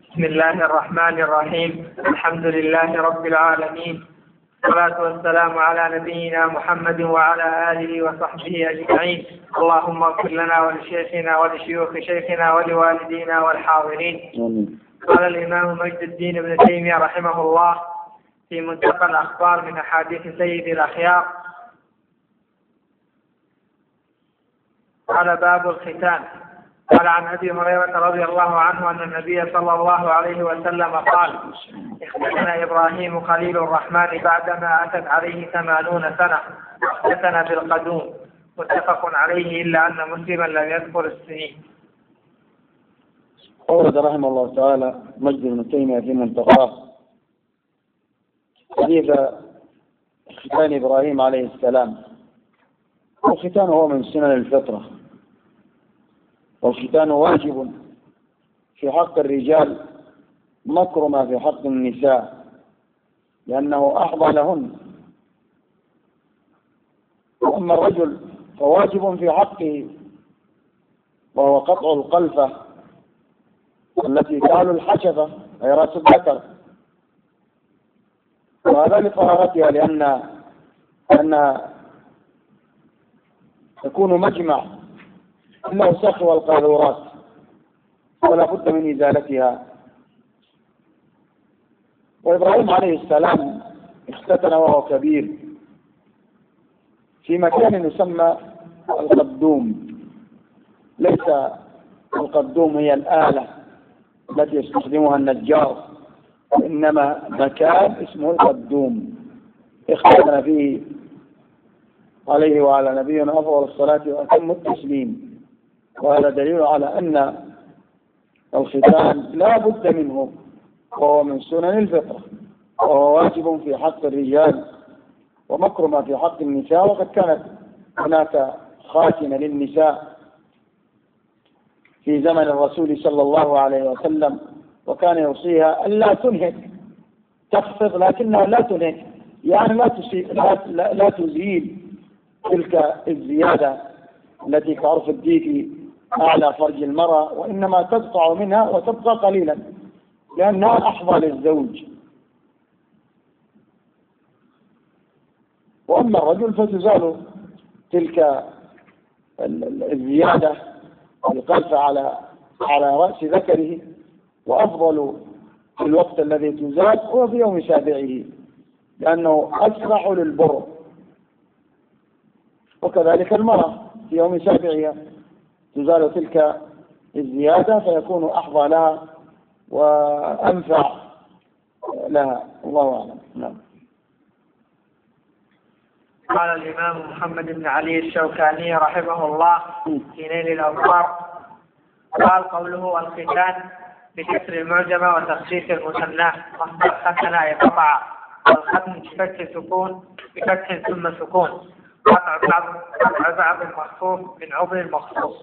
بسم الله الرحمن الرحيم. الحمد لله رب العالمين، والصلاة والسلام على نبينا محمد وعلى آله وصحبه أجمعين. اللهم اغفر لنا ولشيخنا ولشيوخ شيخنا ولوالدينا والحاضرين. قال الإمام مجد الدين ابن تيمية رحمه الله في منتقى الأخبار من أحاديث سيد الأخيار، قال باب الختان. قال عن أبي هريرة رضي الله عنه أن النبي صلى الله عليه وسلم قال: اختتن إبراهيم خليل الرحمن بعدما أتت عليه 80 سنة، واختتن بالقدوم، متفق عليه إلا أن مسلما لم يذكر السنين. أورد رحمه الله تعالى مجد بن تيمية في منتقاه حديث ختان إبراهيم عليه السلام. والختان هو من سنن الفطرة، والختان واجب في حق الرجال مكرمة في حق النساء، لأنه أحظى لهن. وأما الرجل فواجب في حقه، وهو قطع القلفة التي تعلو الحشفة أي رأس الذكر، وهذا لطهارتها لأنها تكون مجمع الأوساخ والقاذورات، ولا بد من إزالتها. وإبراهيم عليه السلام اختتن وهو كبير في مكان يسمى القدوم. ليس القدوم هي الآلة التي يستخدمها النجار، إنما مكان اسمه القدوم اختتن فيه عليه وعلى نبينا أفضل الصلاة وأتم التسليم. وهذا دليل على أن الختان لا بد منه، وهو من سنن الفطرة، وهو واجب في حق الرجال ومكرمة في حق النساء. وقد كانت هناك خاتنة للنساء في زمن الرسول صلى الله عليه وسلم، وكان يوصيها ألا تنهك، تخفض لكنها لا تنهك، يعني لا تزيل تلك الزيادة التي كعرف الديك أعلى فرج المرأة، وإنما تقطع منها وتبقى قليلا لأنها أحظى للزوج. وأما الرجل فتزال تلك الزيادة القلفة على رأس ذكره، وأفضل في الوقت الذي تزال هو في يوم سابعه، لأنه أسرع للبر. وكذلك المرأة في يوم سابعها تزال تلك الزيادة، فيكون أحظى لها وأنفع لها. الله أعلم. نعم. قال الإمام محمد بن علي الشوكاني رحمه الله في نيل الأوطار: قال قوله الختان بكسر المعجمة وتخفيف المثنى، مصدر ختن يقطع، والختم بفتح ثم سكون، قطع بعض المخصوص من عضو مخصوص.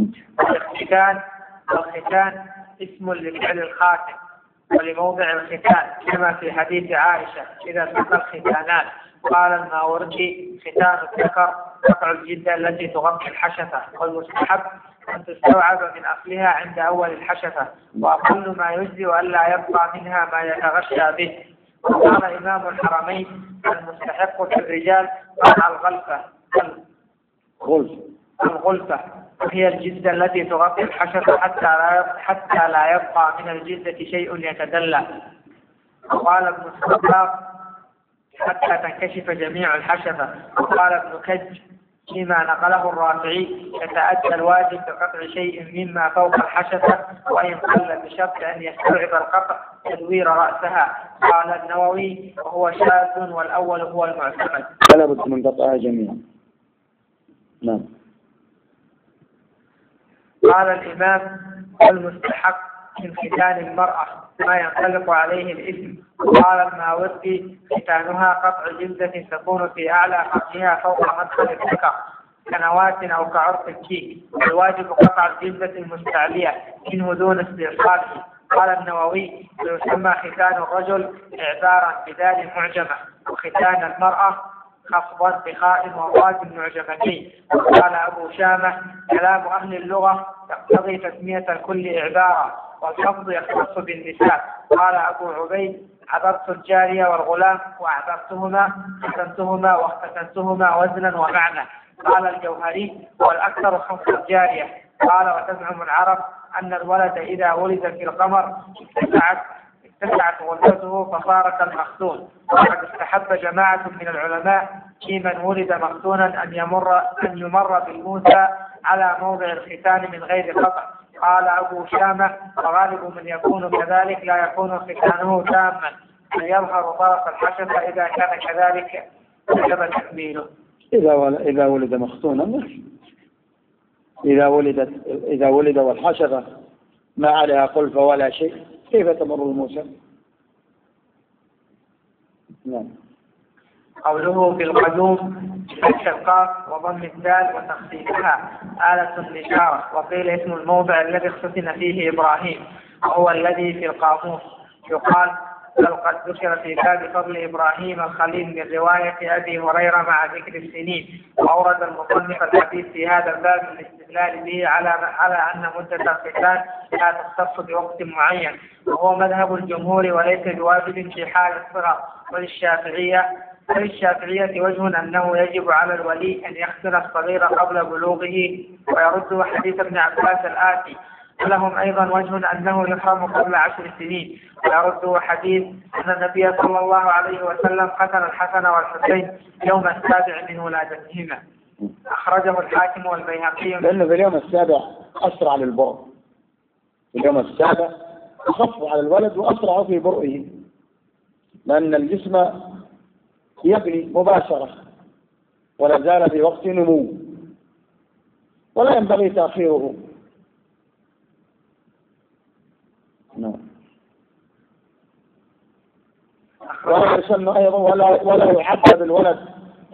الختان اسم لفعل الخاتم ولموضع الختان، كما في حديث عائشة إذا التقى الختانان. قال الماوردي: ختان الذكر قطع الجلدة التي تغطي الحشفة، والمستحب أن تستوعب من أصلها عند أول الحشفة، وأقل ما يجزي ألا يبقى منها ما يتغشى به. وقال إمام الحرمين: المستحق في الرجال قطع الغلفة، وهي الجلدة التي تغطي الحشفة حتى لا يبقى من الجلدة شيء يتدلى. وقال ابن الصباغ: حتى تنكشف جميع الحشفة. وقال ابن كج فيما نقله الرافعي: يتأتى الواجب بقطع شيء مما فوق الحشفة، وإن قل بشرط أن يستوعب القطع تدوير رأسها. قال النووي: وهو شاذ، والأول هو المعتمد. فلا بد من قطعها جميعا. نعم. قال الإمام: المستحق من ختان المرأة ما ينطلق عليه الإثم. قال الماوردي: ختانها قطع جلدة تكون في أعلى فرجها فوق مدخل الذكر كنواة أو كعرق الديك، والواجب قطع الجلدة المستعلية منه دون استئصاله. قال النووي: ويسمى ختان الرجل إعذارا بدال معجمة، وختان المرأة خفضا بخاء وضاد معجمتين. قال أبو شامة: كلام أهل اللغة يقتضي تسمية الكل إعذارا، والحفظ يختص بالنساء. قال أبو عبيد: عبرت الجارية والغلام وأعبرتهما ختمتهما واختتمتهما وزنا ومعنى. قال الجوهري: والأكثر خمس الجارية. قال: وتزعم العرب أن الولد إذا ولد في القمر اتسعت غرفته فصار كالمختون. وقد استحب جماعة من العلماء في من ولد مختونا أن يمر بالموسى على موضع الختان من غير خطأ. قال أبو شامة: وغالب من يكون كذلك لا يكون ختانه تاما، بل يظهر طرف الحشفة. إذا كان كذلك وجب تكميله. إذا ولد مختونا، إذا ولد والحشفة ما عليها قلفة ولا شيء، كيف تمر الموسى؟ نعم. قوله بالقدوم بفتح القاف وضم الدال وتخفيفها آلة النشارة. وقيل اسم الموضع الذي اختتن فيه إبراهيم، وهو الذي في القاموس. يقال: بل قد ذكر في باب فضل إبراهيم الخليل من رواية أبي هريرة مع ذكر السنين. وأورد المصنف الحديث في هذا الباب الاستدلال به على أن مدة الختان لا تختص بوقت معين، وهو مذهب الجمهور وليس بواجب في حال الصغر. وللشافعية وجه أنه يجب على الولي أن يختن الصغير قبل بلوغه، ويرد حديث ابن عباس الآتي. ولهم أيضا وجه أنه يحرم قبل 10 سنين، ويرد حديث أن النبي صلى الله عليه وسلم ختن الحسن والحسين يوم السابع من ولادتهما. أخرجه الحاكم والبيهقي. لأنه في اليوم السابع أسرع للبرء، في اليوم السابع أخف على الولد وأسرع في برئه، لأن الجسم يبني مباشرة ولا زال في وقت نمو، ولا ينبغي تأخيره. نعم. ولا يسن أيضا ولا يحدد الولد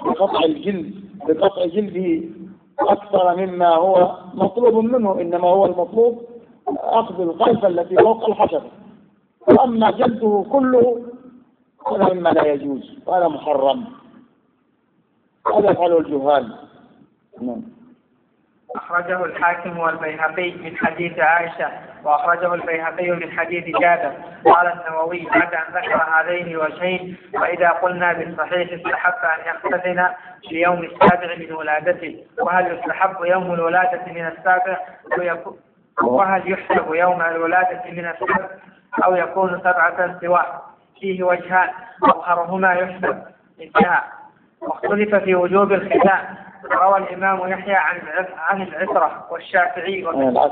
بقطع جلده أكثر مما هو مطلوب منه، إنما هو المطلوب أخذ القلفة التي فوق الحشفة، وأما جلده كله هذا مما لا يجوز وهذا محرم، هذا يفعله الجهال. أخرجه الحاكم والبيهقي من حديث عائشة، وأخرجه البيهقي من حديث جابر. قال النووي بعد أن ذكر هذين الوجهين: وإذا قلنا بالصحيح استحب أن يختتن في يوم السابع من ولادته، وهل يستحب يوم الولادة من السابع وهل يحسب يوم الولادة من السابع أو يكون 7 سواه؟ فيه وجهان، أظهرهما يحسب. انتهى. واختلف في وجوب الختان. روى الإمام يحيى عن العسرة والشافعي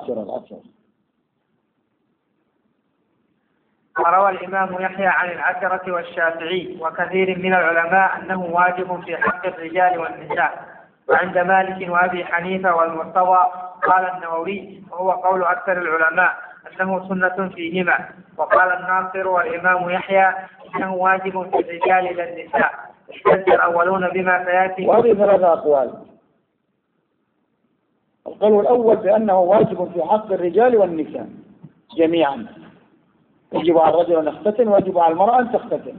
وروى الإمام يحيى عن العشرة والشافعي وكثير من العلماء أنه واجب في حق الرجال والنساء. وعند مالك وأبي حنيفة والمرتضى قال النووي وهو قول أكثر العلماء أنه سنة فيهما. وقال الناصر والإمام يحيى أنه واجب في الرجال للنساء. احتج الأولون بما سيأتي. وهذه 3 أقوال. القول الأول بأنه واجب في حق الرجال والنساء جميعا، يجب على الرجل أن يختتن ويجب على المرأة أن تختتن.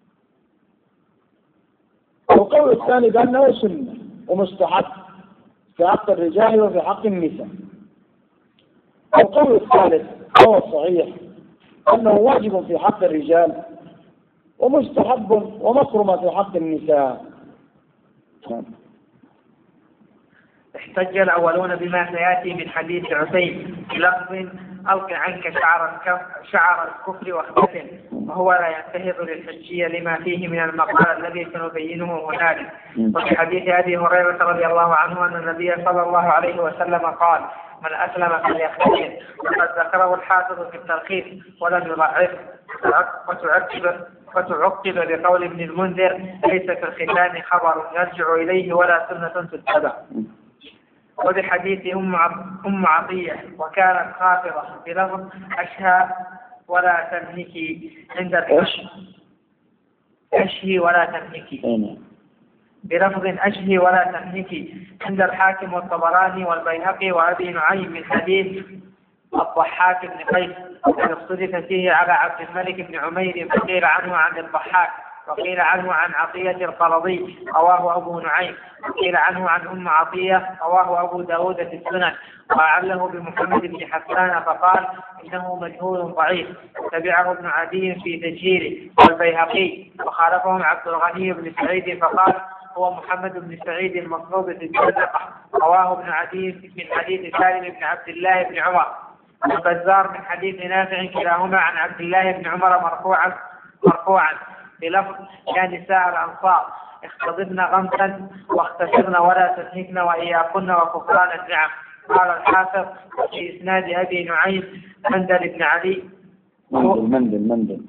والقول الثاني بأنه سنة ومستحب في حق الرجال وفي حق النساء. القول الثالث هو الصحيح أنه واجب في حق الرجال ومستحب ومكرم في حق النساء. احتج الأولون بما سيأتي من حديث عسيم بلفظ: ألق عنك شعر الكفر واختتن، وهو لا ينتهض للحجية لما فيه من المقال الذي سنبينه هنالك. وفي حديث أبي هريرة رضي الله عنه أن النبي صلى الله عليه وسلم قال: من أسلم فليختتن. وقد ذكره الحافظ في التلخيص ولم يضعف. وتعقب بقول ابن المنذر: ليس في الختان خبر يرجع إليه ولا سنة تتبع. وبحديث أم عطية: وكانت خافضة بلفظ أشهى ولا تنهكي عند الحكم. أشهي ولا تنهكي بلفظ أشهي ولا تنهكي عند الحاكم والطبراني والبيهقي وأبي نعيم من حديث الضحاك بن قيس. وقد اختلف فيه على عبد الملك بن عمير فقيل عنه عن الضحاك وقيل عنه عن عطية القرضي رواه أبو نعيم، وقيل عنه عن أم عطية رواه أبو داود في السنن، وأعله بمحمد بن حسان فقال إنه مجهول ضعيف، تبعه ابن عدي في تجهيره والبيهقي، وخالفهم عبد الغني بن سعيد فقال هو محمد بن سعيد المصلوب في الزندقة، رواه ابن عدي من حديث سالم بن عبد الله بن عمر، والبزار من حديث نافع كلاهما عن عبد الله بن عمر مرفوعا بلفظ يا نساء الأنصار اختضبن غمسا واختشرن ولا تنهكن وإياكن وكفران النعم. قال الحافظ في إسناد أبي نعيم مندل بن علي مندل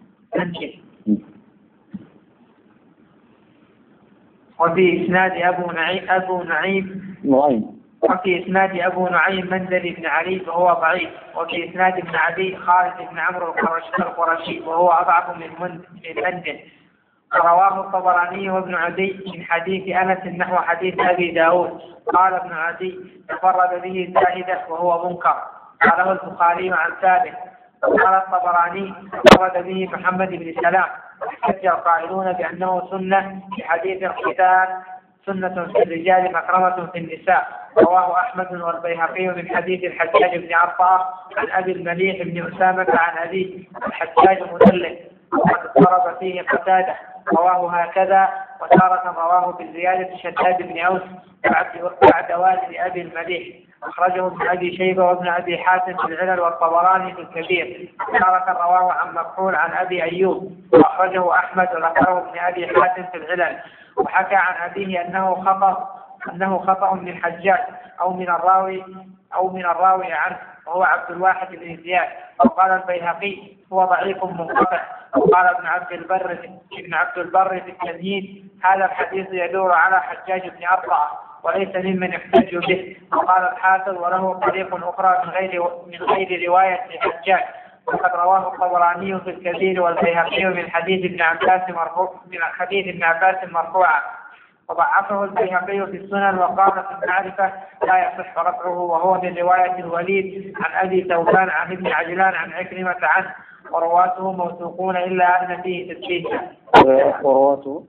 وفي إسناد أبو نعيم وفي إسناد أبو نعيم مندل بن علي وهو ضعيف، وفي إسناد ابن عدي خالد بن عمرو القرشي وهو أضعف من مندل. رواه الطبراني وابن عدي من حديث أنس نحو حديث أبي داود. قال ابن عدي تفرد به زاهدة وهو منكر، قاله البخاري عن ثابت. قال الطبراني تفرد به محمد بن سلام، واحتج القائلون بأنه سنة في حديث الختان سنة في الرجال مكرمة في النساء. رواه أحمد والبيهقي من حديث الحجاج بن عرفة عن أبي المليح بن أسامة عن أبي الحجاج مدلل، وقد اضطرب فيه قتادة، رواه هكذا. وتارة رواه بالزيادة شداد بن أوس بعد والد أبي المليح، أخرجه ابن أبي شيبة وابن أبي حاتم في العلل والطبراني في الكبير. تارة رواه عن مكحول عن أبي أيوب، وأخرجه أحمد وذكره ابن أبي حاتم في العلل. وحكى عن أبيه أنه خطأ من حجاج أو من الراوي عنه، وهو عبد الواحد بن زياد. وقال البيهقي هو ضعيف منقطع. وقال ابن عبد البر في التمهيد هذا الحديث يدور على حجاج بن أرطعة وليس ممن يحتج به. وقال الحافظ وله طريق أخرى من غير رواية حجاج، وقد رواه الطبراني في الكبير والبيهقي من حديث ابن عباس مرفوعا، وضعفه البيهقي في السنن. وقال في المعرفة لا يصح رفعه، وهو من رواية الوليد عن أبي ثوبان عن ابن عجلان عن عكرمة عنه، ورواته موثوقون إلا أن فيه تدليسا. ورواته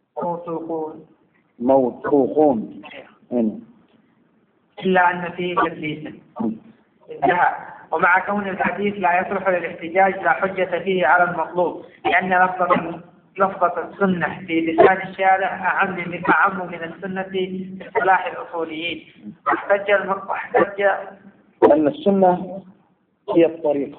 موثوقون إلا أن فيه تدليسا. انتهى. ومع كون الحديث لا يصلح للاحتجاج لا حجة فيه على المطلوب، لأن لفظة السنة في لسان الشارع أعم من السنة في اصطلاح الأصوليين. واحتج أن السنة هي الطريقة،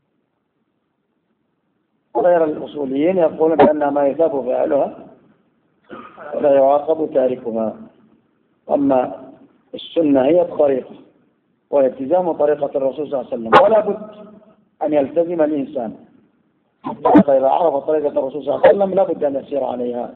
غير الأصوليين يقولون بأنها ما يثاب فاعلها ولا يعاقب تاركها. أما السنة هي الطريقة والتزام طريقة الرسول صلى الله عليه وسلم، ولا بد أن يلتزم الإنسان إذا عرف طريقة الرسول صلى الله عليه وسلم لا بد أن يسير عليها.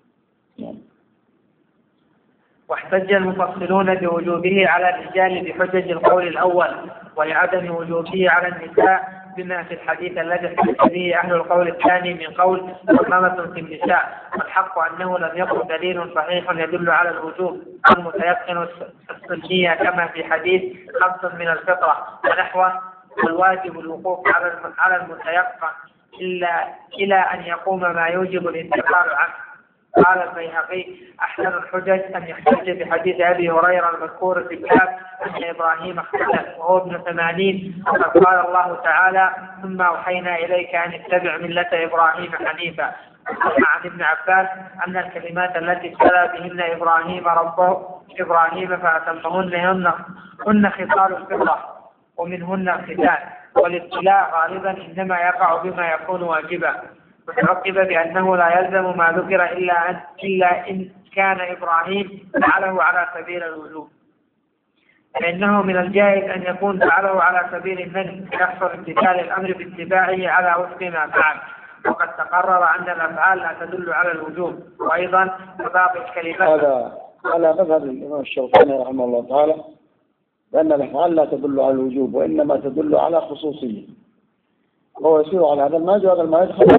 واحتج المفصلون بوجوبه على الرجال بحجج القول الأول، ولعدم وجوبه على النساء بما في الحديث الذي احتج به أهل القول الثاني من قول مكرمة في النساء. والحق أنه لم يكن دليل صحيح يدل على الوجوب المتيقن السنية كما في حديث 5 من الفطرة ونحوه، والواجب الوقوف على المتيقن إلى أن يقوم ما يوجب الانتقال عنه. قال البيهقي أحسن الحجج أن يحتج بحديث أبي هريرة المذكور في الكتاب أن إبراهيم اختلف وهو ابن 80، وقد قال الله تعالى ثم أوحينا إليك أن اتبع ملة إبراهيم حنيفا. عن ابن عباس أن الكلمات التي ابتلى بهن إبراهيم فأتمهن هن خصال الفطرة ومنهن الختان. والابتلاء غالبا إنما يقع بما يكون واجبا، وتعقب بأنه لا يلزم ما ذكر إلا إن كان إبراهيم فعله على سبيل الوجوب، فإنه من الجائز أن يكون فعله على سبيل الندب يحصل امتثال الأمر باتباعه على وفق ما فعل. وقد تقرر أن الأفعال لا تدل على الوجوب. وأيضا باقي الكلمات هذا على مذهب الإمام الشوكاني رحمه الله تعالى بأن الأفعال لا تدل على الوجوب وإنما تدل على خصوصية، وهو يسير على هذا الماجد وهذا الماجد خطأ،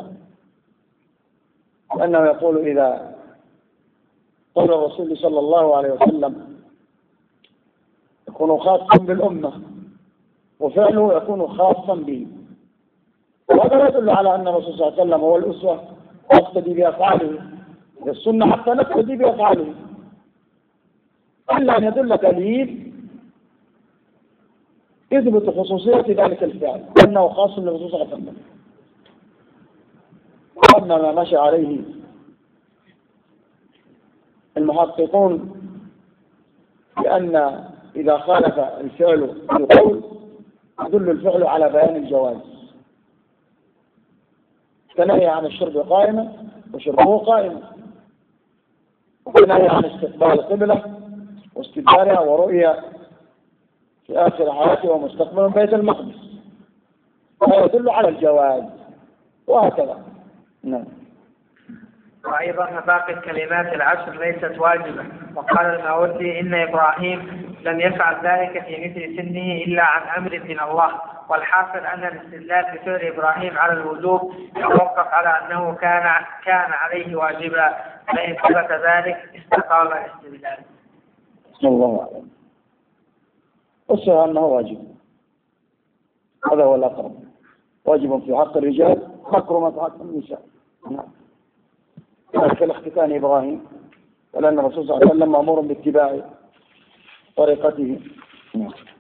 لأنه يقول إذا قول الرسول صلى الله عليه وسلم يكون خاصا بالأمة وفعله يكون خاصا به، وهذا يدل على أن الرسول صلى الله عليه وسلم هو الأسوة نقتدي بأفعاله، السنة حتى نقتدي بأفعاله، إلا أن يدل دليل يثبت خصوصية ذلك الفعل أنه خاص للرسول صلى الله عليه وسلم. أما ما مشى عليه المحققون بأن إذا خالف الفعل القول يدل الفعل على بيان الجواز، كنهي عن الشرب قائما وشربه قائما، وكنهي عن استقبال القبلة واستدبارها ورؤيا في آخر حياته ومستقبل بيت المقدس، هذا يدل على الجواز، وهكذا. نعم. وأيضا باقي الكلمات العشر ليست واجبة. وقال الماوردي إن إبراهيم لم يفعل ذلك في مثل سنه إلا عن أمر من الله. والحاصل أن الاستدلال بفعل إبراهيم على الوجوب يتوقف على أنه كان عليه واجبا، فإن ثبت ذلك استقام الاستدلال. الله أعلم. والصحيح أنه واجب، هذا هو الأقرب، واجب في حق الرجال مكرمة في حق النساء. نعم. كالاختتان إبراهيم، ولأن الرسول صلى الله عليه وسلم مأمور باتباع طريقته. نعم.